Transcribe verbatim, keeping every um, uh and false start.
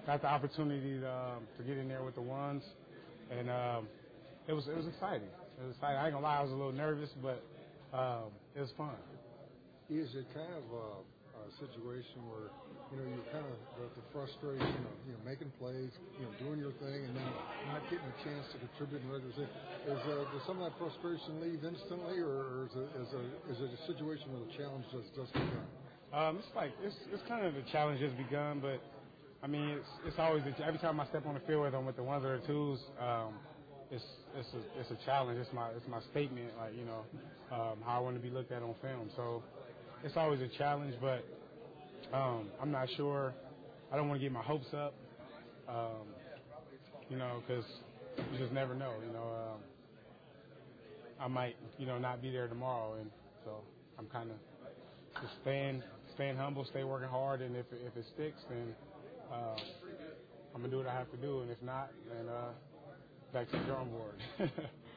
got the opportunity to, um, to get in there with the ones, and um, it was it was exciting. It was exciting. I ain't gonna lie, I was a little nervous, but um, it was fun. Is it kind of a, a situation where, you know, you're kind of the, the frustration of, you know, making plays, you know, doing your thing, and then not getting a chance to contribute in regular season? Is uh, does some of that frustration leave instantly, or is it, is, a, is it a situation where the challenge just just begun? Um, it's like it's it's kind of the challenge has begun, but I mean it's it's always a, every time I step on the field, whether I'm with the ones or the twos, um, it's it's a it's a challenge. It's my it's my statement, like you know um, how I want to be looked at on film. So it's always a challenge, but um, I'm not sure. I don't want to get my hopes up, um, you know, because you just never know. You know, um, I might you know not be there tomorrow, and so I'm kind of just staying staying humble, stay working hard, and if if it sticks, then uh, I'm gonna do what I have to do, and if not, then uh, back to the drawing board.